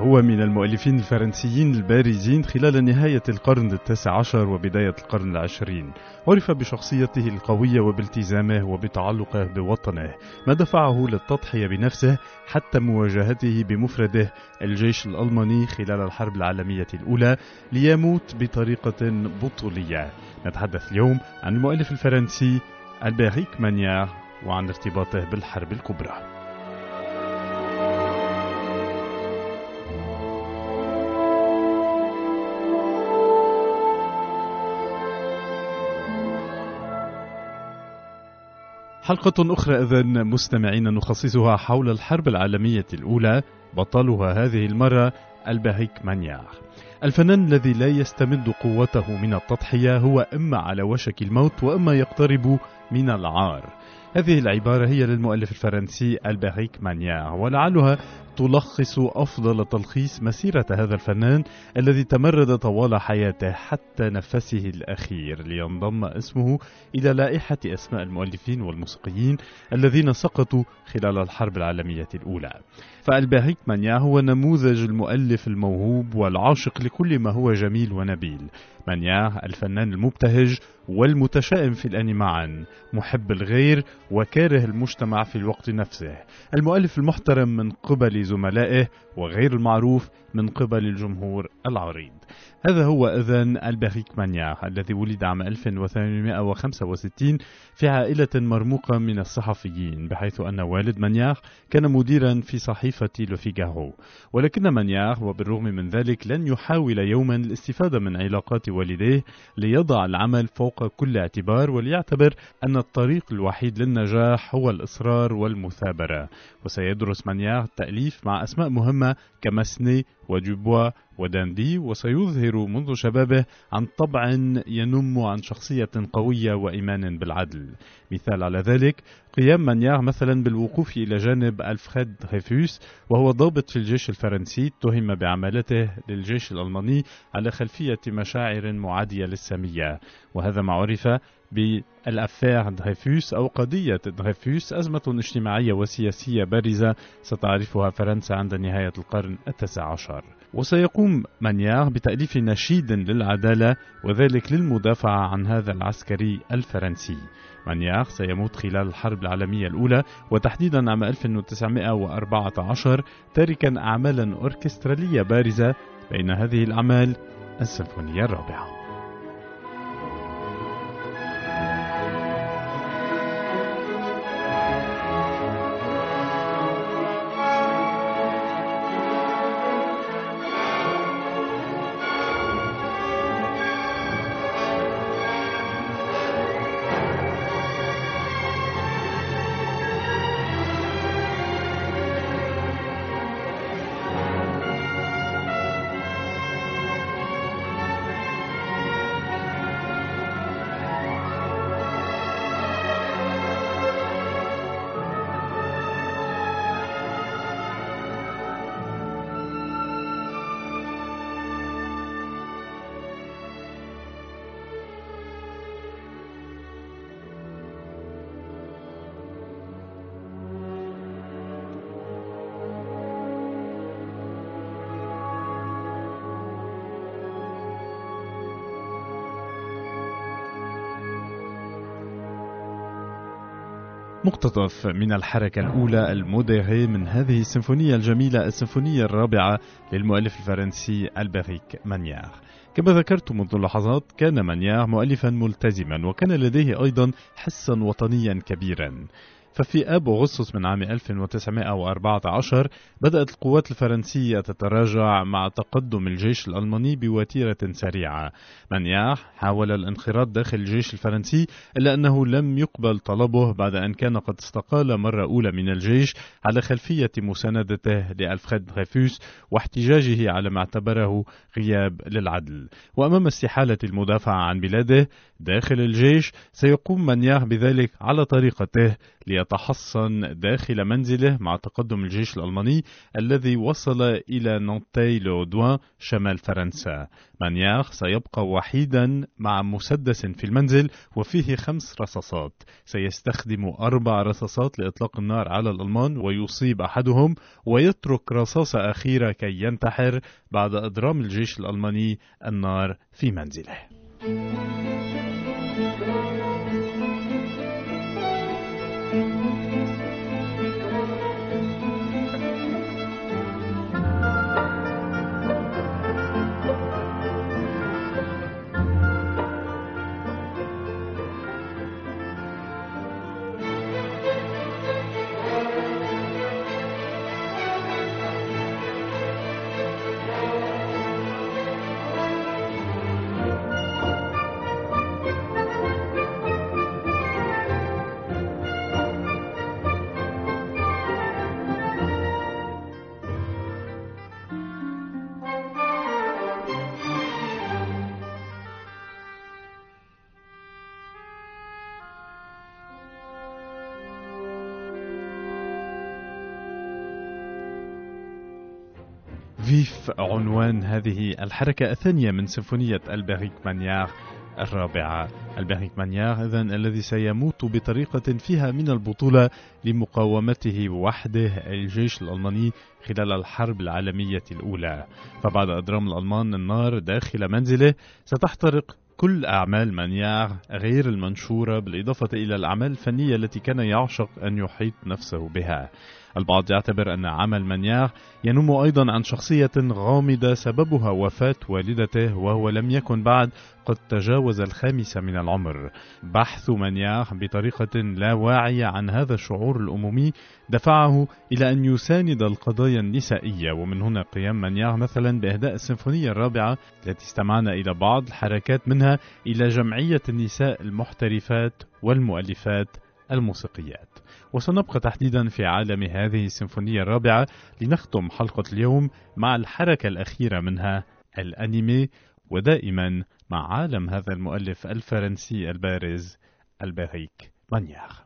وهو من المؤلفين الفرنسيين البارزين خلال نهاية القرن التاسع عشر وبداية القرن العشرين. عرف بشخصيته القوية وبالتزامه وبتعلقه بوطنه، ما دفعه للتضحية بنفسه حتى مواجهته بمفرده الجيش الألماني خلال الحرب العالمية الأولى ليموت بطريقة بطولية. نتحدث اليوم عن المؤلف الفرنسي ألبيريك مانيار وعن ارتباطه بالحرب الكبرى. حلقة أخرى إذن مستمعين نخصصها حول الحرب العالمية الأولى، بطلها هذه المرة ألبيريك مانيار. الفنان الذي لا يستمد قوته من التضحية هو إما على وشك الموت وإما يقترب من العار. هذه العبارة هي للمؤلف الفرنسي ألبيريك مانيار، ولعلها تلخص أفضل تلخيص مسيرة هذا الفنان الذي تمرد طوال حياته حتى نفسه الأخير لينضم اسمه إلى لائحة أسماء المؤلفين والموسيقيين الذين سقطوا خلال الحرب العالمية الأولى. فألبيريك مانيار هو نموذج المؤلف الموهوب والعاشق لكل ما هو جميل ونبيل. مانيار الفنان المبتهج والمتشائم في الآن معا، محب الغير وكاره المجتمع في الوقت نفسه، المؤلف المحترم من قبل زملائه وغير المعروف من قبل الجمهور العريض. هذا هو إذن ألبيريك مانيار الذي ولد عام 1865 في عائلة مرموقة من الصحفيين، بحيث أن والد مانيار كان مديرا في صحيفة لو فيغارو. ولكن مانيار وبالرغم من ذلك لن يحاول يوما الاستفادة من علاقات والديه، ليضع العمل فوق كل اعتبار وليعتبر أن الطريق الوحيد للنجاح هو الإصرار والمثابرة. وسيدرس مانيار التأليف مع أسماء مهمة كماسني ودوبوا وداندي، وسيظهر منذ شبابه عن طبع ينم عن شخصية قوية وإيمان بالعدل. مثال على ذلك قيام مانيار مثلا بالوقوف إلى جانب ألفريد دريفوس، وهو ضابط في الجيش الفرنسي اتهم بعمالته للجيش الألماني على خلفية مشاعر معادية للسامية، وهذا ما عرف بالأفير دريفوس أو قضية دريفوس، أزمة اجتماعية وسياسية بارزة ستعرفها فرنسا عند نهاية القرن التاسع عشر. وسيقوم مانيار بتأليف نشيد للعدالة، وذلك للمدافعة عن هذا العسكري الفرنسي. مانيار سيموت خلال الحرب العالمية الأولى وتحديدا عام 1914، تاركا أعمالا أوركسترالية بارزة، بين هذه الأعمال السيمفونية الرابعة. مقتطف من الحركة الأولى الموديري من هذه السيمفونية الجميلة، السيمفونية الرابعة للمؤلف الفرنسي ألبيريك مانيار. كما ذكرت منذ لحظات، كان مانيار مؤلفا ملتزما، وكان لديه أيضا حسا وطنيا كبيرا. ففي آب أغسطس من عام 1914 بدأت القوات الفرنسية تتراجع مع تقدم الجيش الألماني بوتيرة سريعة. مانيار حاول الانخراط داخل الجيش الفرنسي، إلا أنه لم يقبل طلبه بعد أن كان قد استقال مرة أولى من الجيش على خلفية مساندته لألفريد دريفوس واحتجاجه على ما اعتبره غياب للعدل. وأمام استحالة المدافعة عن بلاده داخل الجيش، سيقوم مانيار بذلك على طريقته يتحصن داخل منزله مع تقدم الجيش الألماني الذي وصل إلى نانتي لودوان شمال فرنسا. مانياغ سيبقى وحيدا مع مسدس في المنزل وفيه 5 رصاصات. سيستخدم 4 رصاصات لإطلاق النار على الألمان ويصيب أحدهم، ويترك رصاصة أخيرة كي ينتحر بعد إضرام الجيش الألماني النار في منزله. فيف عنوان هذه الحركة الثانية من سيمفونية ألبيريك مانياغ الرابعة. ألبيريك مانياغ إذن الذي سيموت بطريقة فيها من البطولة لمقاومته وحده الجيش الألماني خلال الحرب العالمية الأولى. فبعد إضرام الألمان النار داخل منزله ستحترق كل أعمال مانياغ غير المنشورة، بالإضافة إلى الأعمال الفنية التي كان يعشق أن يحيط نفسه بها. البعض يعتبر أن عمل مانياغ ينم أيضا عن شخصية غامضة سببها وفاة والدته وهو لم يكن بعد قد تجاوز 5 من العمر. بحث مانياغ بطريقة لا واعية عن هذا الشعور الأمومي دفعه إلى أن يساند القضايا النسائية، ومن هنا قيام مانياغ مثلا بإهداء السيمفونية الرابعة التي استمعنا إلى بعض الحركات منها إلى جمعية النساء المحترفات والمؤلفات الموسيقيات. وسنبقى تحديدا في عالم هذه السيمفونية الرابعة لنختم حلقة اليوم مع الحركة الأخيرة منها الأنيمي، ودائما مع عالم هذا المؤلف الفرنسي البارز ألبيريك مانياغ.